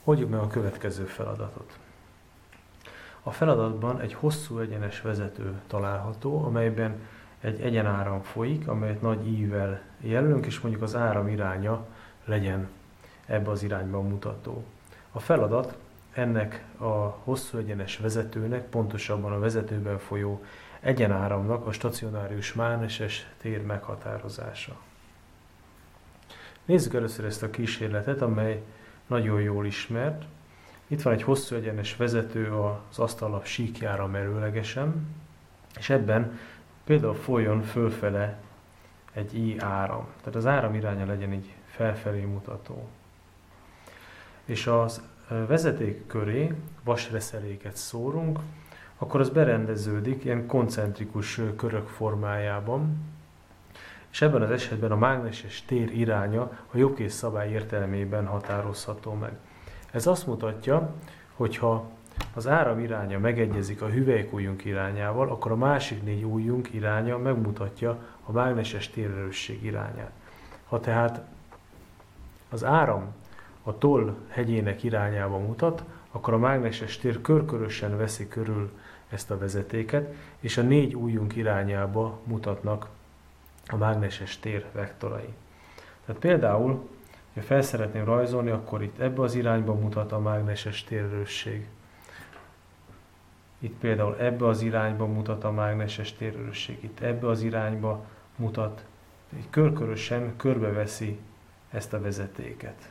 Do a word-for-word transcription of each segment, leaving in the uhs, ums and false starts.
Oldjuk meg a következő feladatot. A feladatban egy hosszú egyenes vezető található, amelyben egy egyenáram folyik, amelyet nagy ível jelölünk, és mondjuk az áram iránya legyen ebbe az irányba mutató. A feladat ennek a hosszú egyenes vezetőnek, pontosabban a vezetőben folyó egyenáramnak a stacionárius mágneses tér meghatározása. Nézzük először ezt a kísérletet, amely nagyon jól ismert. Itt van egy hosszú egyenes vezető az asztallap síkjára merőlegesen, és ebben például folyjon fölfele egy I áram. Tehát az áram iránya legyen így felfelé mutató. És az vezeték köré vasreszeléket szórunk, akkor az berendeződik ilyen koncentrikus körök formájában, és ebben az esetben a mágneses tér iránya a jobbkész szabály értelmében határozható meg. Ez azt mutatja, hogy ha az áram iránya megegyezik a hüvelykujjunk irányával, akkor a másik négy ujjunk iránya megmutatja a mágneses térerősség irányát. Ha tehát az áram a toll hegyének irányába mutat, akkor a mágneses tér körkörösen veszi körül ezt a vezetéket, és a négy ujjunk irányába mutatnak a mágneses tér vektorai. Tehát például, ha fel szeretném rajzolni, akkor itt ebbe az irányba mutat a mágneses térerősség. Itt például ebbe az irányba mutat a mágneses térerősség. Itt ebbe az irányba mutat. Így körkörösen körbeveszi ezt a vezetéket.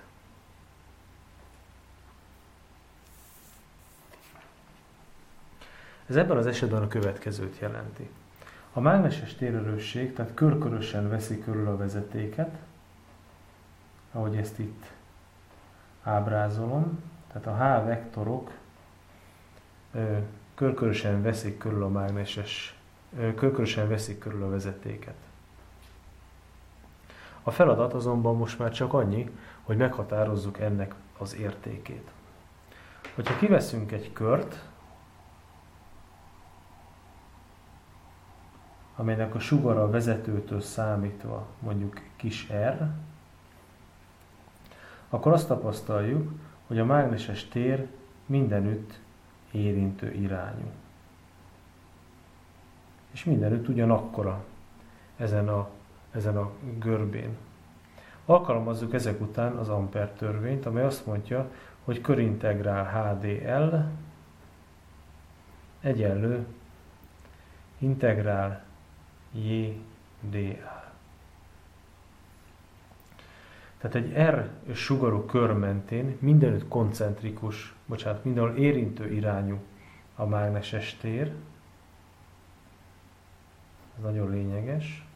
Ez ebben az esetben a következőt jelenti. A mágneses térerősség, tehát körkörösen veszi körül a vezetéket, ahogy ezt itt ábrázolom, tehát a H vektorok ö, körkörösen veszik körül a mágneses, ö, körkörösen veszik körül a vezetéket. A feladat azonban most már csak annyi, hogy meghatározzuk ennek az értékét. Hogyha kiveszünk egy kört, amelynek a sugara a vezetőtől számítva mondjuk kis r, akkor azt tapasztaljuk, hogy a mágneses tér mindenütt érintő irányú. És mindenütt ugyanakkora ezen a, ezen a görbén. Alkalmazzuk ezek után az Ampère törvényt, amely azt mondja, hogy körintegrál H D L egyenlő integrál J D A. Tehát egy R sugarú kör mentén mindenütt koncentrikus, bocsánat, mindenhol érintő irányú a mágneses tér. Ez nagyon lényeges.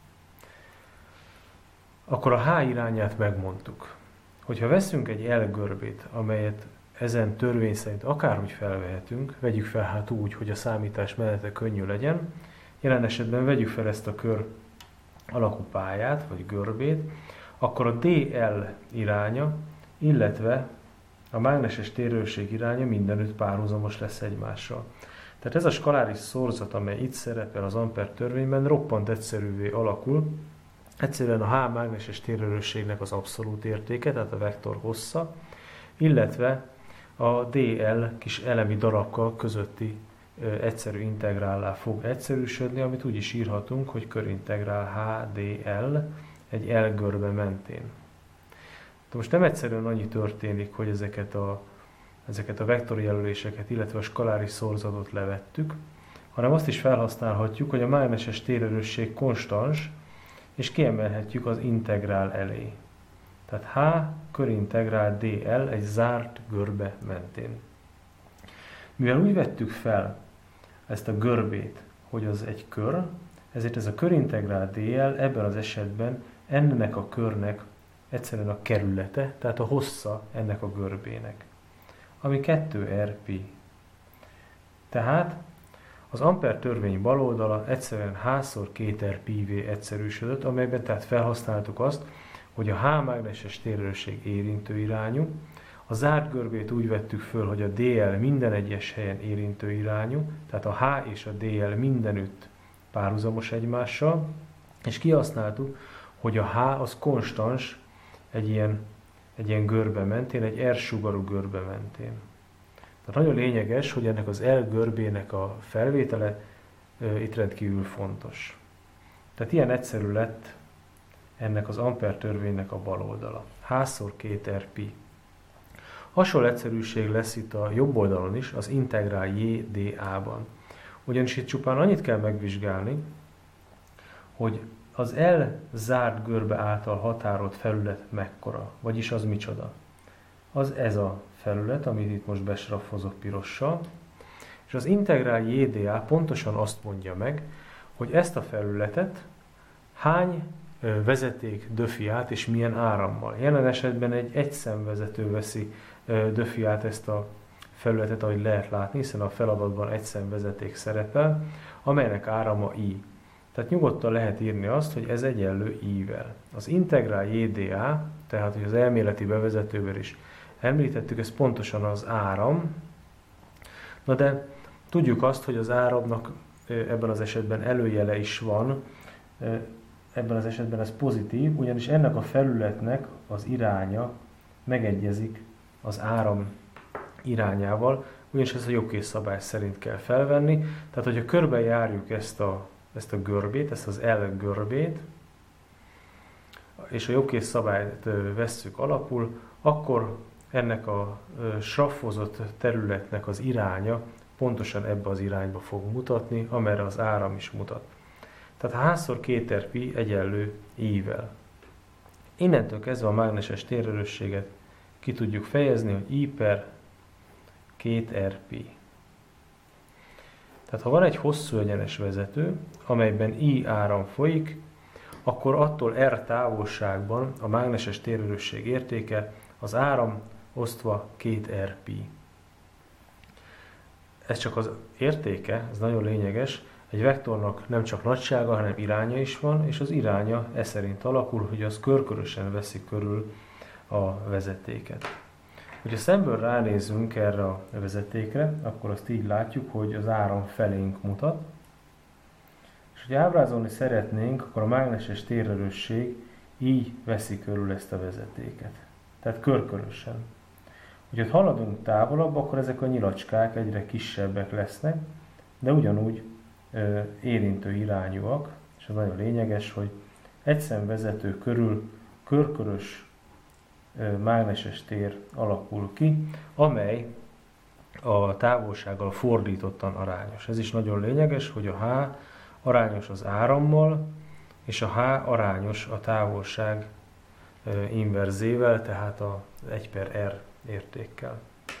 Akkor a H irányát megmondtuk. Hogyha veszünk egy L görbét, amelyet ezen törvény szerint akárhogy felvehetünk, vegyük fel hát úgy, hogy a számítás menete könnyű legyen, jelen esetben vegyük fel ezt a kör alakú pályát, vagy görbét, akkor a D L iránya, illetve a mágneses térerősség iránya mindenütt párhuzamos lesz egymással. Tehát ez a skaláris szorzat, amely itt szerepel az Ampère törvényben, roppant egyszerűvé alakul. Egyszerűen a H mágneses térerősségnek az abszolút értéke, tehát a vektor hossza, illetve a D L kis elemi darabkal közötti ö, egyszerű integrállá fog egyszerűsödni, amit úgy is írhatunk, hogy körintegrál H D L egy L görbe mentén. De most nem egyszerűen annyi történik, hogy ezeket a, ezeket a vektorjelöléseket, illetve a skaláris szorzatot levettük, hanem azt is felhasználhatjuk, hogy a mágneses térerősség konstans, és kiemelhetjük az integrál elé. Tehát H körintegrál D L egy zárt görbe mentén. Mivel úgy vettük fel ezt a görbét, hogy az egy kör, ezért ez a körintegrál D L ebben az esetben ennek a körnek egyszerűen a kerülete, tehát a hossza ennek a görbének, ami kettő R pi. Tehát az Ampère törvény bal oldala egyszerűen H-szor két R pi-vé egyszerűsödött, amelyben tehát felhasználtuk azt, hogy a H mágneses térerősség érintő irányú, a zárt görbét úgy vettük föl, hogy a D L minden egyes helyen érintő irányú, tehát a H és a D L mindenütt párhuzamos egymással, és kihasználtuk, hogy a H az konstans egy ilyen egy ilyen görbe mentén, egy R-sugarú görbe mentén. Tehát nagyon lényeges, hogy ennek az L görbének a felvétele e, itt rendkívül fontos. Tehát ilyen egyszerű lett ennek az Ampère törvénynek a bal oldala. H-szor két R pi. Hasonló egyszerűség lesz itt a jobb oldalon is, az integrál J D A-ban. Ugyanis itt csupán annyit kell megvizsgálni, hogy az L zárt görbe által határolt felület mekkora, vagyis az micsoda. Az ez a felület, amit itt most besraffozok pirossal, és az integrál J D A pontosan azt mondja meg, hogy ezt a felületet hány vezeték döfi át, és milyen árammal. Jelen esetben egy egyszemvezető veszi döfi át ezt a felületet, ahogy lehet látni, hiszen a feladatban egyszemvezeték szerepel, amelynek árama I. Tehát nyugodtan lehet írni azt, hogy ez egyenlő I-vel. Az integrál J D A, tehát hogy az elméleti bevezetőben is említettük, ez pontosan az áram. Na de tudjuk azt, hogy az áramnak ebben az esetben előjele is van, ebben az esetben ez pozitív, ugyanis ennek a felületnek az iránya megegyezik az áram irányával, ugyanis ezt a jogkész szabály szerint kell felvenni. Tehát, hogyha körbejárjuk ezt a, ezt a görbét, ezt az L görbét, és a jogkész szabályt vesszük alapul, akkor ennek a sraffozott területnek az iránya pontosan ebbe az irányba fog mutatni, amerre az áram is mutat. Tehát H-szor két R pi egyenlő I-vel. Innentől kezdve a mágneses térerősséget ki tudjuk fejezni, hogy I per két R pi. Tehát ha van egy hosszú egyenes vezető, amelyben I áram folyik, akkor attól R távolságban a mágneses térerősség értéke az áram osztva két R pi. Ez csak az értéke, ez nagyon lényeges. Egy vektornak nem csak nagysága, hanem iránya is van, és az iránya e szerint alakul, hogy az körkörösen veszi körül a vezetéket. Hogyha szemből ránézünk erre a vezetékre, akkor azt így látjuk, hogy az áram felénk mutat. És hogy ábrázolni szeretnénk, akkor a mágneses térerősség így veszi körül ezt a vezetéket. Tehát körkörösen. Hogyha haladunk távolabb, akkor ezek a nyilacskák egyre kisebbek lesznek, de ugyanúgy ö, érintő irányúak, és ez nagyon lényeges, hogy egy szemvezető körül körkörös ö, mágneses tér alakul ki, amely a távolsággal fordítottan arányos. Ez is nagyon lényeges, hogy a H arányos az árammal, és a H arányos a távolság ö, inverzével, tehát az egy per R értékkel.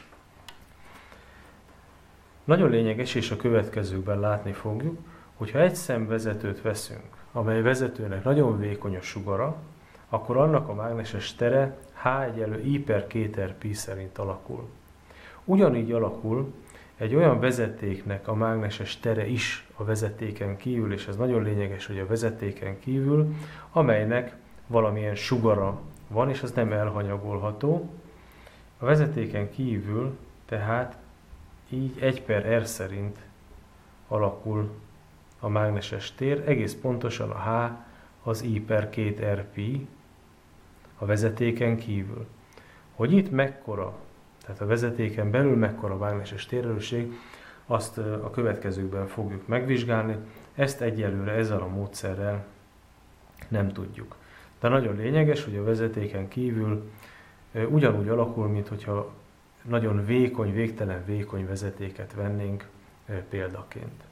Nagyon lényeges, és a következőkben látni fogjuk, hogyha egy szemvezetőt veszünk, amely vezetőnek nagyon vékony a sugara, akkor annak a mágneses tere H egyenlő I per két R pi szerint alakul. Ugyanígy alakul egy olyan vezetéknek a mágneses tere is a vezetéken kívül, és ez nagyon lényeges, hogy a vezetéken kívül, amelynek valamilyen sugara van, és az nem elhanyagolható. A vezetéken kívül tehát így egy per R szerint alakul a mágneses tér, egész pontosan a H az I per két R pi a vezetéken kívül. Hogy itt mekkora, tehát a vezetéken belül mekkora a mágneses térerősség, azt a következőkben fogjuk megvizsgálni. Ezt egyelőre ezzel a módszerrel nem tudjuk. De nagyon lényeges, hogy a vezetéken kívül ugyanúgy alakul, mint hogyha nagyon vékony, végtelen vékony vezetéket vennénk példaként.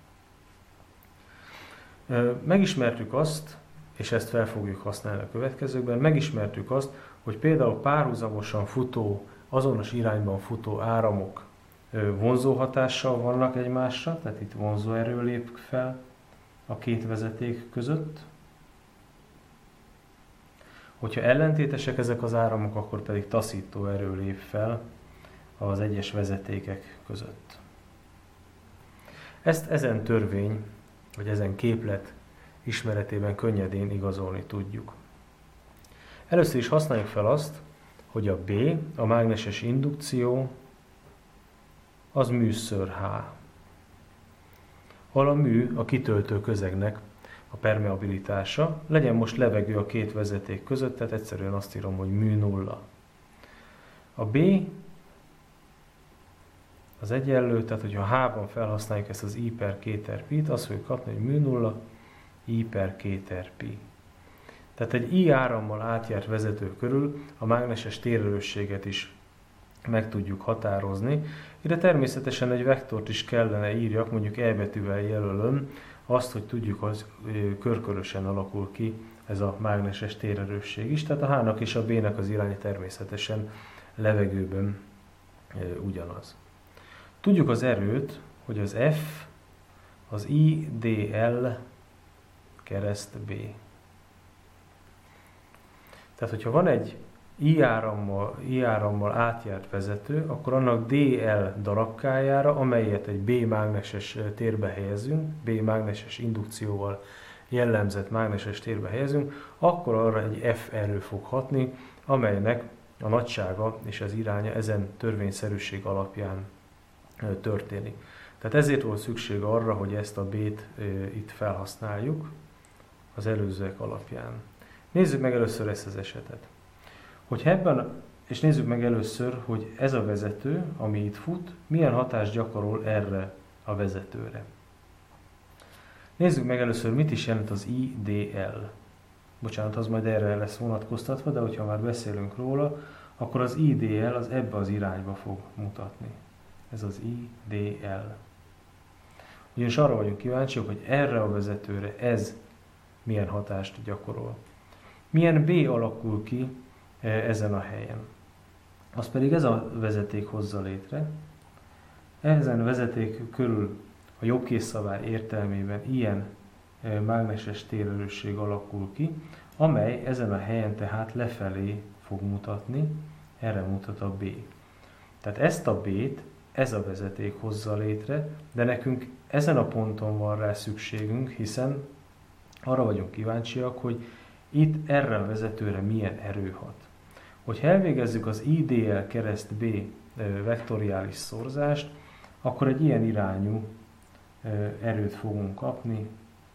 Megismertük azt, és ezt fel fogjuk használni a következőkben, megismertük azt, hogy például párhuzamosan futó, azonos irányban futó áramok vonzó hatással vannak egymásra, tehát itt vonzóerő lép fel a két vezeték között. Hogyha ellentétesek ezek az áramok, akkor pedig taszító erő lép fel az egyes vezetékek között. Ezt ezen törvény, vagy ezen képlet ismeretében könnyedén igazolni tudjuk. Először is használjuk fel azt, hogy a B, a mágneses indukció, az műször H. Ahol a mű a kitöltő közegnek a permeabilitása, legyen most levegő a két vezeték között, tehát egyszerűen azt írom, hogy mű nulla. A B az egyenlő, tehát hogyha H-ban felhasználjuk ezt az I per kéter pi-t, azt fogjuk kapni, hogy μ nulla I per kéter pi. Tehát egy I árammal átjárt vezető körül a mágneses térerősséget is meg tudjuk határozni. Ide természetesen egy vektort is kellene írjak, mondjuk E betűvel jelölöm azt, hogy tudjuk, hogy körkörösen alakul ki ez a mágneses térerősség is. Tehát a H-nak és a B-nek az iránya természetesen levegőben e, ugyanaz. Tudjuk az erőt, hogy az F az I D L kereszt B. Tehát, hogyha van egy I árammal, I árammal átjárt vezető, akkor annak D L darabkájára, amelyet egy B mágneses térbe helyezünk, B mágneses indukcióval jellemzett mágneses térbe helyezünk, akkor arra egy F erő fog hatni, amelynek a nagysága és az iránya ezen törvényszerűség alapján történik. Tehát ezért volt szükség arra, hogy ezt a B-t itt felhasználjuk az előzőek alapján. Nézzük meg először ezt az esetet. Hogy ebben, és nézzük meg először, hogy ez a vezető, ami itt fut, milyen hatást gyakorol erre a vezetőre. Nézzük meg először, mit is jelent az I D L. Bocsánat, az majd erre lesz vonatkoztatva, de hogyha már beszélünk róla, akkor az I D L az ebbe az irányba fog mutatni. Ez az I D L. Ugyanis arra vagyunk kíváncsiak, hogy erre a vezetőre ez milyen hatást gyakorol. Milyen B alakul ki ezen a helyen. Az pedig ez a vezeték hozza létre. Ezen vezeték körül a jobbkézszabály értelmében ilyen mágneses térerősség alakul ki, amely ezen a helyen tehát lefelé fog mutatni, erre mutat a B. Tehát ezt a B-t ez a vezeték hozza létre, de nekünk ezen a ponton van rá szükségünk, hiszen arra vagyunk kíváncsiak, hogy itt erre a vezetőre milyen erő hat. Hogyha elvégezzük az I D L kereszt B vektoriális szorzást, akkor egy ilyen irányú erőt fogunk kapni,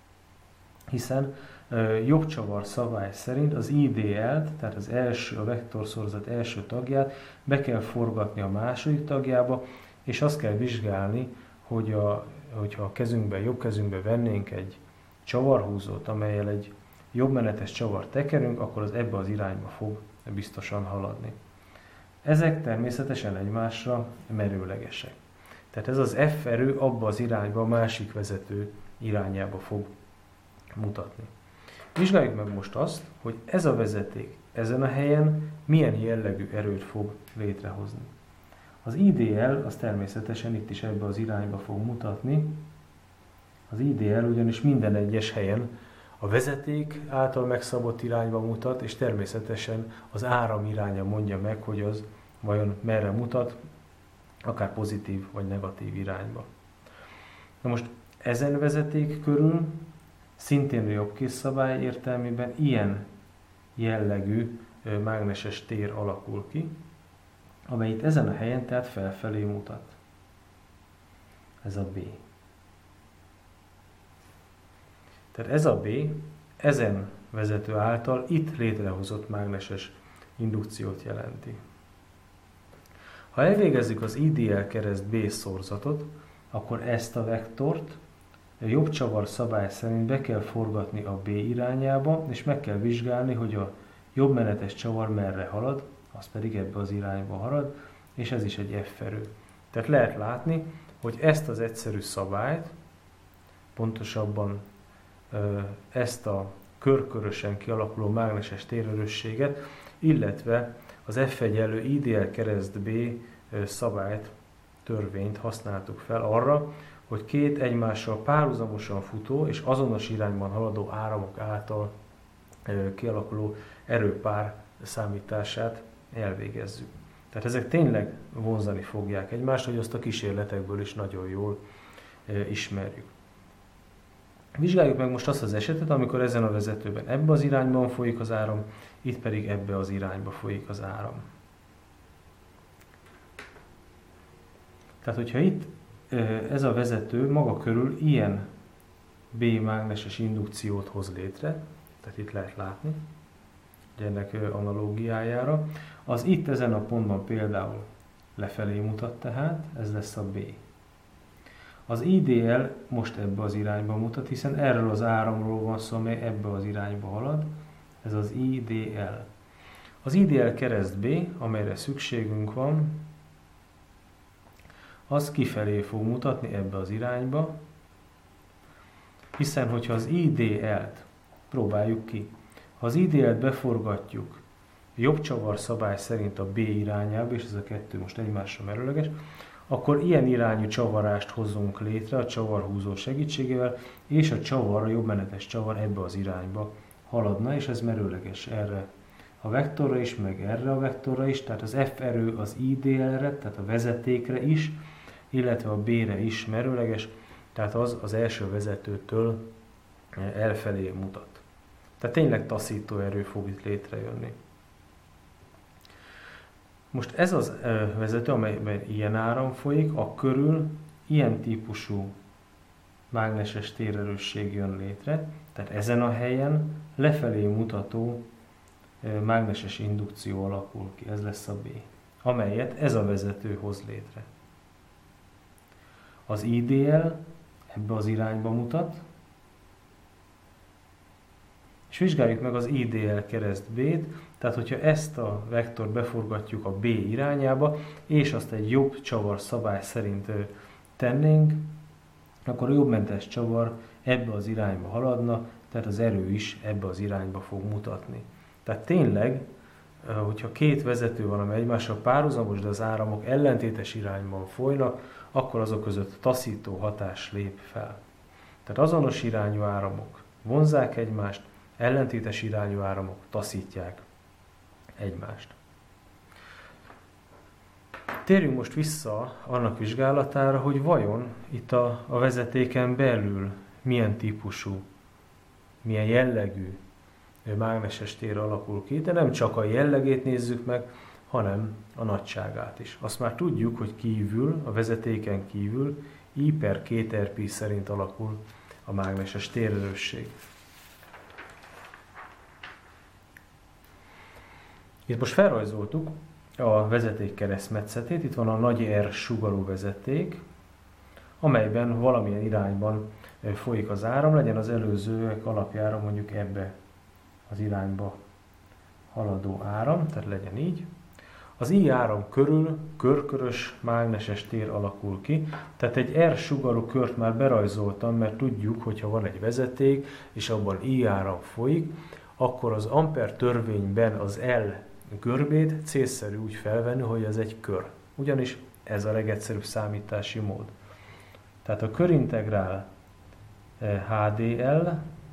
hiszen jobbcsavar szabály szerint az I D L-t, tehát az első, a vektorszorzat első tagját be kell forgatni a második tagjába, és azt kell vizsgálni, hogy a, hogyha a kezünkbe, jobb kezünkbe vennénk egy csavarhúzót, amellyel egy jobbmenetes csavart tekerünk, akkor az ebbe az irányba fog biztosan haladni. Ezek természetesen egymásra merőlegesek. Tehát ez az F erő abba az irányba, a másik vezető irányába fog mutatni. Vizsgáljuk meg most azt, hogy ez a vezeték ezen a helyen milyen jellegű erőt fog létrehozni. Az I D L az természetesen itt is ebbe az irányba fog mutatni. Az I D L ugyanis minden egyes helyen a vezeték által megszabott irányba mutat, és természetesen az áram iránya mondja meg, hogy az vajon merre mutat, akár pozitív vagy negatív irányba. Na most ezen vezeték körül szintén a jobbkézszabály értelmében ilyen jellegű mágneses tér alakul ki, amely itt ezen a helyen tehát felfelé mutat. Ez a B. Tehát ez a B ezen vezető által itt létrehozott mágneses indukciót jelenti. Ha elvégezzük az I D L kereszt B szorzatot, akkor ezt a vektort a jobb csavar szabály szerint be kell forgatni a B irányába, és meg kell vizsgálni, hogy a jobb menetes csavar merre halad, az pedig ebbe az irányba halad, és ez is egy F erő. Tehát lehet látni, hogy ezt az egyszerű szabályt, pontosabban ezt a körkörösen kialakuló mágneses térerősséget, illetve az F egyenlő I D L kereszt B szabályt, törvényt használtuk fel arra, hogy két egymással párhuzamosan futó és azonos irányban haladó áramok által kialakuló erőpár számítását elvégezzük. Tehát ezek tényleg vonzani fogják egymást, hogy azt a kísérletekből is nagyon jól ismerjük. Vizsgáljuk meg most azt az esetet, amikor ezen a vezetőben ebbe az irányban folyik az áram, itt pedig ebbe az irányba folyik az áram. Tehát, hogyha itt ez a vezető maga körül ilyen B mágneses indukciót hoz létre, tehát itt lehet látni, ennek analógiájára, Az itt ezen a pontban például lefelé mutat tehát, ez lesz a B. Az I D L most ebbe az irányba mutat, hiszen erről az áramról van szó, amely ebbe az irányba halad, ez az I D L. Az I D L kereszt B, amelyre szükségünk van, az kifelé fog mutatni ebbe az irányba, hiszen hogyha az I D L-t próbáljuk ki, ha az I D L-t beforgatjuk jobb csavar szabály szerint a B irányába, és ez a kettő most egymásra merőleges, akkor ilyen irányú csavarást hozzunk létre a csavarhúzó segítségével, és a csavar, a jobbmenetes csavar ebbe az irányba haladna, és ez merőleges erre a vektorra is, meg erre a vektorra is, tehát az F erő az I D L-re, tehát a vezetékre is, illetve a B-re is merőleges, tehát az az első vezetőtől elfelé mutat. Tehát tényleg taszító erő fog itt létrejönni. Most ez az vezető, amelyben ilyen áram folyik, a körül ilyen típusú mágneses térerősség jön létre, tehát ezen a helyen lefelé mutató mágneses indukció alakul ki, ez lesz a B, amelyet ez a vezető hoz létre. Az I D L ebbe az irányba mutat, és vizsgáljuk meg az I D L kereszt B-t, tehát hogyha ezt a vektort beforgatjuk a B irányába, és azt egy jobb csavar szabály szerint tennénk, akkor a jobbmentes csavar ebbe az irányba haladna, tehát az erő is ebbe az irányba fog mutatni. Tehát tényleg, hogyha két vezető van, amely egymással párhuzamos, de az áramok ellentétes irányban folynak, akkor azok között taszító hatás lép fel. Tehát azonos irányú áramok vonzzák egymást, ellentétes irányú áramok taszítják egymást. Térjünk most vissza annak vizsgálatára, hogy vajon itt a, a vezetéken belül milyen típusú, milyen jellegű mágneses tér alakul ki, de nem csak a jellegét nézzük meg, hanem a nagyságát is. Azt már tudjuk, hogy kívül, a vezetéken kívül I per két R pi szerint alakul a mágneses térerősség. Itt most felrajzoltuk a vezeték keresztmetszetét, itt van a nagy R sugarú vezeték, amelyben valamilyen irányban folyik az áram, legyen az előzőek alapjára mondjuk ebbe az irányba haladó áram, tehát legyen így. Az I áram körül körkörös mágneses tér alakul ki, tehát egy R sugarú kört már berajzoltam, mert tudjuk, hogyha van egy vezeték, és abban I áram folyik, akkor az Ampere törvényben az L görbét célszerű úgy felvenni, hogy ez egy kör. Ugyanis ez a legegyszerűbb számítási mód. Tehát a körintegrál H D L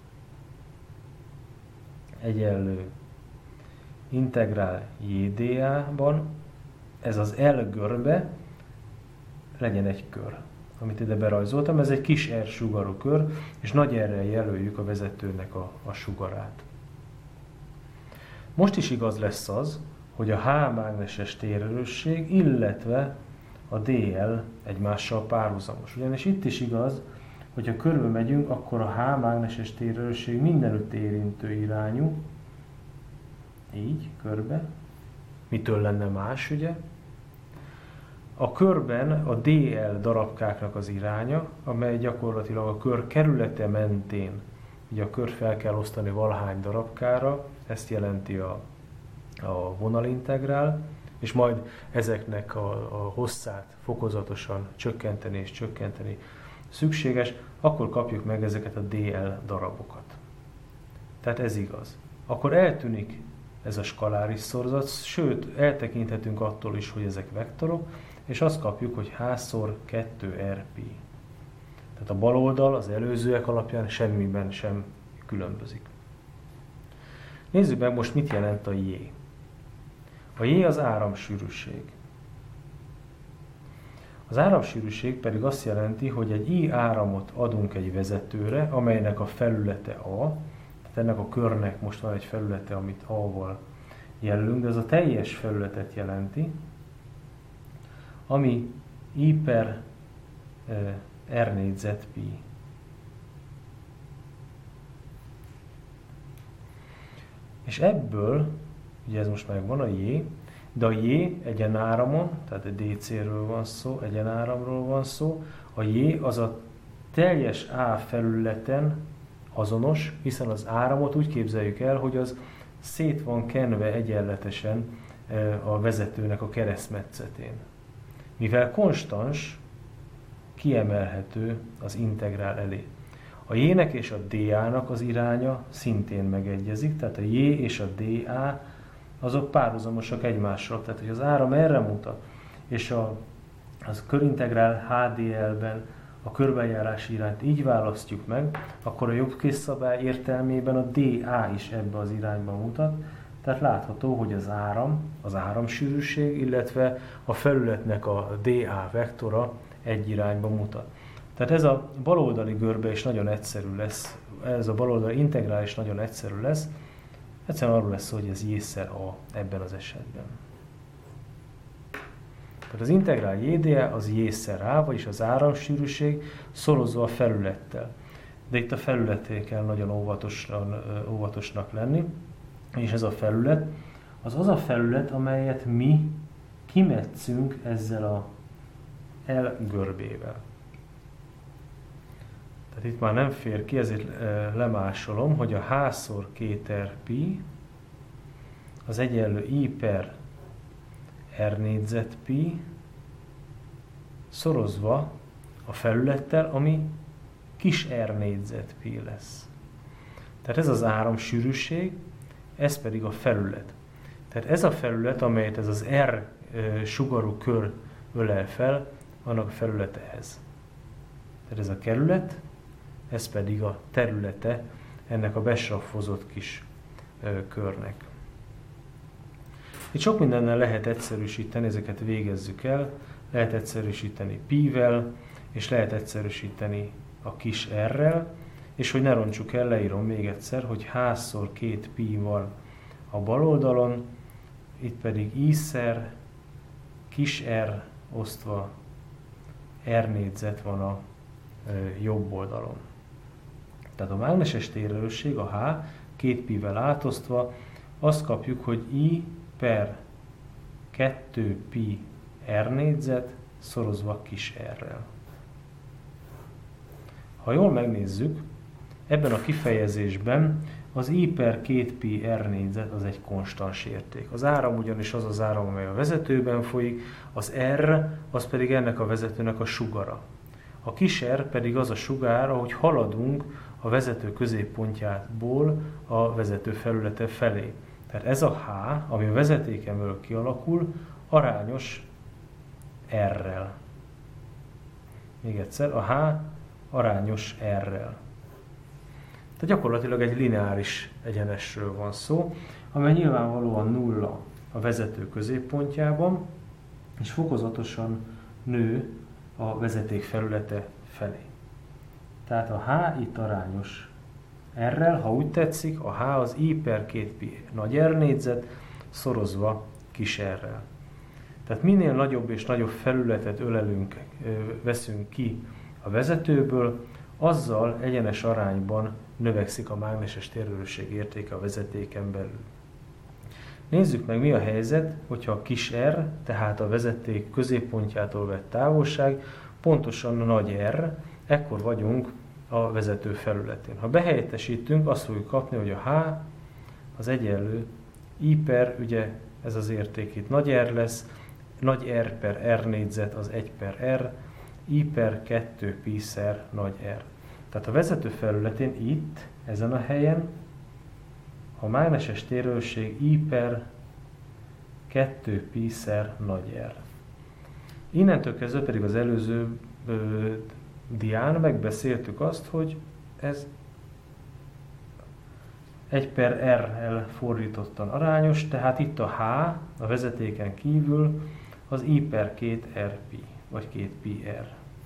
egyenlő integrál J D A-ban ez az L görbe legyen egy kör, amit ide berajzoltam. Ez egy kis R sugarú kör, és nagy R-rel jelöljük a vezetőnek a, a sugarát. Most is igaz lesz az, hogy a H mágneses térerősség, illetve a D L egymással párhuzamos. Ugyanis itt is igaz, hogyha körbe megyünk, akkor a H mágneses térerősség mindenütt érintő irányú, így, körbe. Mitől lenne más, ugye? A körben a D L darabkáknak az iránya, amely gyakorlatilag a kör kerülete mentén, ugye a kört fel kell osztani valahány darabkára, ezt jelenti a, a vonalintegrál, és majd ezeknek a, a hosszát fokozatosan csökkenteni és csökkenteni szükséges, akkor kapjuk meg ezeket a D L darabokat. Tehát ez igaz. Akkor eltűnik ez a skaláris szorzat, sőt, eltekinthetünk attól is, hogy ezek vektorok, és azt kapjuk, hogy H-szor kettő R pi. Tehát a bal oldal az előzőek alapján semmiben sem különbözik. Nézzük meg most, mit jelent a J. A J az áramsűrűség. Az áramsűrűség pedig azt jelenti, hogy egy I áramot adunk egy vezetőre, amelynek a felülete A, tehát ennek a körnek most van egy felülete, amit A-val jelölünk, de ez a teljes felületet jelenti, ami I per e, R négyzet pi. És ebből, ugye ez most megvan a J, De a J egyenáramon, tehát a dé cé-ről van szó, egyenáramról van szó, a J az a teljes A felületen azonos, hiszen az áramot úgy képzeljük el, hogy az szét van kenve egyenletesen a vezetőnek a keresztmetszetén. Mivel konstans, kiemelhető az integrál elé. A J-nek és a dé á-nak az iránya szintén megegyezik, tehát a J és a dé á azok párhuzamosak egymással, tehát hogy az áram erre mutat, és a, az körintegrál há dé el-ben a körbejárási irányt így választjuk meg, akkor a jobbkészszabály értelmében a dé á is ebbe az irányba mutat, tehát látható, hogy az áram, az áramsűrűség, illetve a felületnek a dé á vektora egy irányba mutat. Tehát ez a baloldali görbe is nagyon egyszerű lesz, ez a baloldali integrál is nagyon egyszerű lesz, egyszerűen arról lesz szó, hogy ez J-szer A ebben az esetben. Tehát az integrál J dé á az J-szer A, vagyis az áramsűrűség szorozva a felülettel. De itt a felületé kell nagyon óvatosan, óvatosnak lenni, és ez a felület, az az a felület, amelyet mi kimetszünk ezzel a L görbével. Tehát itt már nem fér ki, ezért lemásolom, hogy a H-szor két R pi az egyenlő I per R négyzet pi szorozva a felülettel, ami kis R négyzet pi lesz. Tehát ez az áramsűrűség, ez pedig a felület. Tehát ez a felület, amelyet ez az R sugarú kör ölel fel, annak a felülete ez. Tehát ez a kerület, ez pedig a területe ennek a besraffozott kis ö, körnek. Itt sok mindennel lehet egyszerűsíteni, ezeket végezzük el. Lehet egyszerűsíteni pi-vel, és lehet egyszerűsíteni a kis r-rel, és hogy ne roncsuk el, leírom még egyszer, hogy h-szor két pi van a bal oldalon, itt pedig i-szer kis r osztva r négyzet van a ö, jobb oldalon. Tehát a mágneses térerősség, a H, két pi-vel átosztva, azt kapjuk, hogy I per kettő pi R négyzet szorozva kis r-rel. Ha jól megnézzük, ebben a kifejezésben az I per két pi R négyzet az egy konstans érték. Az áram ugyanis az az áram, amely a vezetőben folyik, az R az pedig ennek a vezetőnek a sugara. A kis r pedig az a sugár, ahogy haladunk a vezető középpontjából a vezető felülete felé. Tehát ez a H, ami a vezetékemből kialakul, arányos R-rel. Még egyszer, a H arányos R-rel. Tehát gyakorlatilag egy lineáris egyenesről van szó, amely nyilvánvalóan nulla a vezető középpontjában, és fokozatosan nő a vezeték felülete felé. Tehát a H itt arányos R-rel, ha úgy tetszik, a H az I per két pi nagy R négyzet szorozva kis r-rel. Tehát minél nagyobb és nagyobb felületet ölelünk, veszünk ki a vezetőből, azzal egyenes arányban növekszik a mágneses térerősség értéke a vezetéken belül. Nézzük meg, mi a helyzet, hogyha a kis r, tehát a vezeték középpontjától vett távolság, pontosan a nagy R, ekkor vagyunk a vezető felületén. Ha behelyettesítünk, azt fogjuk kapni, hogy a H az egyenlő I per, ugye ez az érték itt nagy R lesz, nagy R per R négyzet az egy per R, I per kettő pi szer nagy R. Tehát a vezető felületén itt, ezen a helyen, a mágneses térerősség I per kettő pi szer nagy R. Innentől kezdve pedig az előző ö, dián megbeszéltük azt, hogy ez egy per R-rel fordítottan arányos, tehát itt a H, a vezetéken kívül az I per két R pi, vagy két pi R.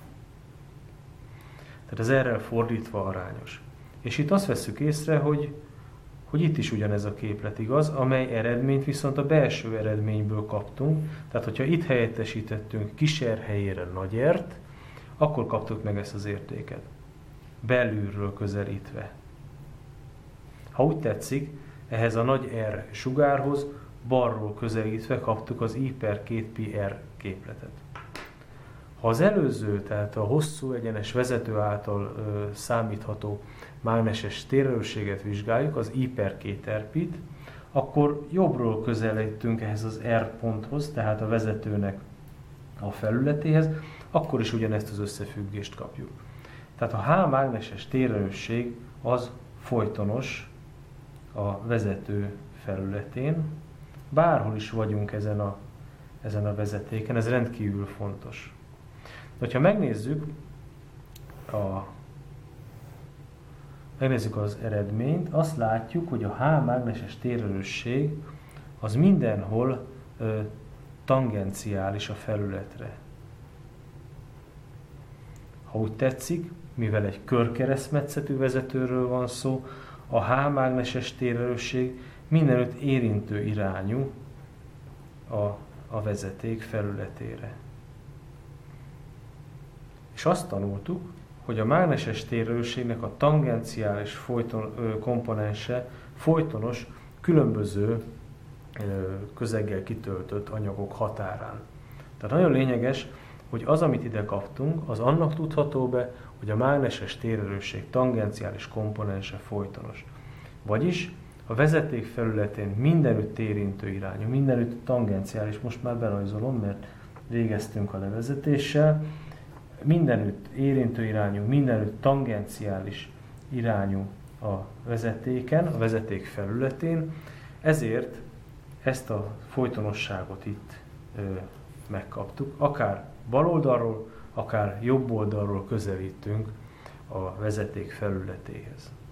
Tehát az R-rel fordítva arányos. És itt azt vesszük észre, hogy, hogy itt is ugyanez a képlet igaz, amely eredményt viszont a belső eredményből kaptunk. Tehát, hogyha itt helyettesítettünk kis R helyére nagy R-t, akkor kaptuk meg ezt az értéket. Belülről közelítve. Ha úgy tetszik, ehhez a nagy R sugárhoz balról közelítve kaptuk az I per két pi R képletet. Ha az előző, tehát a hosszú egyenes vezető által ö, számítható mágneses térerősséget vizsgáljuk, az I per két R P-t, akkor jobbról közelítünk ehhez az R ponthoz, tehát a vezetőnek a felületéhez, akkor is ugyanezt az összefüggést kapjuk. Tehát a H mágneses térerősség az folytonos a vezető felületén, bárhol is vagyunk ezen a, ezen a vezetéken, ez rendkívül fontos. De ha megnézzük, a, megnézzük az eredményt, azt látjuk, hogy a H mágneses térerősség az mindenhol ö, tangenciális a felületre. Ha úgy tetszik, mivel egy körkeresztmetszetű vezetőről van szó, a H mágneses térerősség mindenütt érintő irányú a, a vezeték felületére. És azt tanultuk, hogy a mágneses térerősségnek a tangenciális folyton, ö, komponense folytonos, különböző ö, közeggel kitöltött anyagok határán. Tehát nagyon lényeges, hogy az, amit ide kaptunk, az annak tudható be, hogy a mágneses térerősség tangenciális komponense folytonos. Vagyis a vezeték felületén mindenütt érintő irányú, mindenütt tangenciális, most már berajzolom, mert végeztünk a levezetéssel, mindenütt érintő irányú, mindenütt tangenciális irányú a vezetéken, a vezeték felületén, ezért ezt a folytonosságot itt ö, megkaptuk. Akár bal oldalról, akár jobb oldalról közelítünk a vezeték felületéhez.